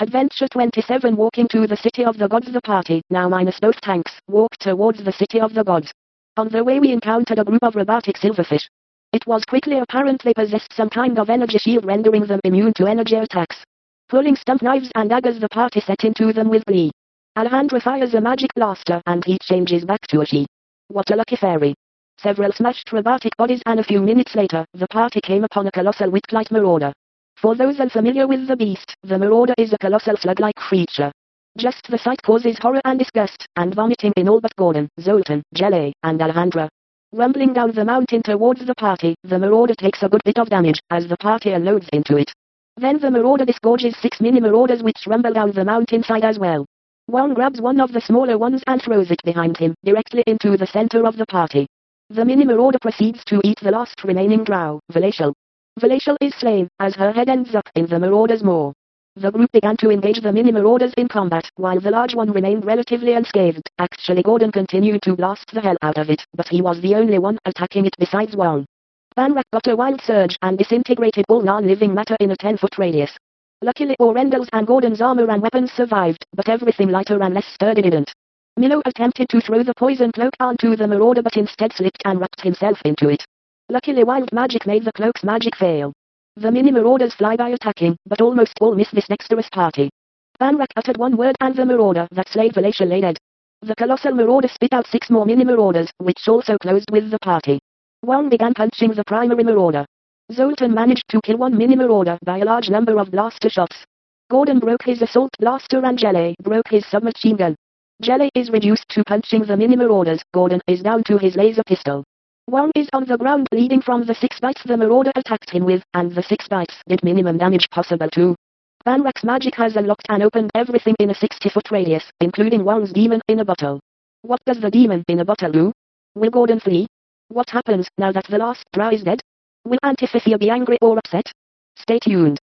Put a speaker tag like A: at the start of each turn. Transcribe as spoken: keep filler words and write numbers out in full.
A: Adventure twenty-seven. Walking to the city of the gods. The party, now minus both tanks, walked towards the city of the gods. On the way we encountered a group of robotic silverfish. It was quickly apparent they possessed some kind of energy shield rendering them immune to energy attacks. Pulling stump knives and daggers, the party set into them with glee. Alejandra fires a magic blaster and he changes back to a she. What a lucky fairy. Several smashed robotic bodies and a few minutes later, the party came upon a colossal Witchlight Marauder. For those unfamiliar with the beast, the Marauder is a colossal slug-like creature. Just the sight causes horror and disgust, and vomiting in all but Gordon, Zoltan, Jelly, and Alejandra. Rumbling down the mountain towards the party, the Marauder takes a good bit of damage, as the party unloads into it. Then the Marauder disgorges six mini-Marauders which rumble down the mountainside as well. Wong grabs one of the smaller ones and throws it behind him, directly into the center of the party. The mini-Marauder proceeds to eat the last remaining drow, Valachel. Valachel is slain, as her head ends up in the Marauder's maw. The group began to engage the mini-Marauders in combat, while the large one remained relatively unscathed. Actually, Gordon continued to blast the hell out of it, but he was the only one attacking it besides Wong. Banrak got a wild surge and disintegrated all non-living matter in a ten-foot radius. Luckily Orendal's and Gordon's armor and weapons survived, but everything lighter and less sturdy didn't. Milo attempted to throw the poison cloak onto the Marauder but instead slipped and wrapped himself into it. Luckily wild magic made the cloak's magic fail. The mini-Marauders fly by attacking, but almost all miss this dexterous party. Banrak uttered one word and the Marauder that slayed Valachel lay dead. The colossal Marauder spit out six more mini-Marauders, which also closed with the party. Wong began punching the primary Marauder. Zoltan managed to kill one mini-Marauder by a large number of blaster shots. Gordon broke his assault blaster and Jelly broke his submachine gun. Jelly is reduced to punching the mini-Marauders, Gordon is down to his laser pistol. Wong is on the ground bleeding from the six bites the Marauder attacked him with, and the six bites did minimum damage possible too. Banrak's magic has unlocked and opened everything in a sixty-foot radius, including Wong's demon in a bottle. What does the demon in a bottle do? Will Gordon flee? What happens now that the last drow is dead? Will Antiphysia be angry or upset? Stay tuned.